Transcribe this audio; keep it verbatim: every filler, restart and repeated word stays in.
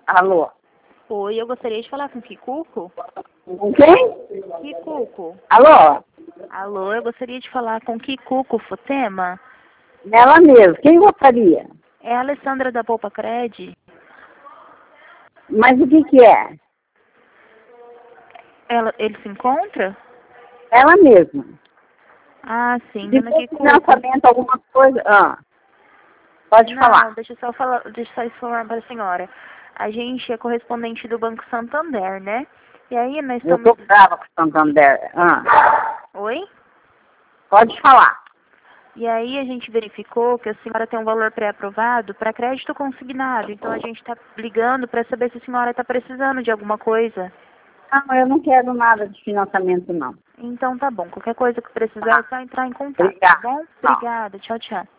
Alô? Oi, eu gostaria de falar com Kikuco. Com quem? Kikuco. Alô? Alô, eu gostaria de falar com Kikuco Futema. Ela mesmo. Quem gostaria? É a Alessandra da Poupa Cred. Mas o que que é? Ela, ele se encontra? Ela mesma. Ah, sim, Se dona for Kikuco. financiamento, alguma coisa... Ah, pode Não, falar. deixa eu só falar, deixa eu só informar para a senhora. A gente é correspondente do Banco Santander, né? E aí nós Eu estamos... tô brava com o Santander. Ah, Oi? pode falar. E aí a gente verificou que a senhora tem um valor pré-aprovado para crédito consignado. Então a gente está ligando para saber se a senhora está precisando de alguma coisa. Não, eu não quero nada de financiamento, não. Então tá bom. Qualquer coisa que precisar é só entrar em contato, Obrigada. tá bom? Tchau. Obrigada. Tchau, tchau.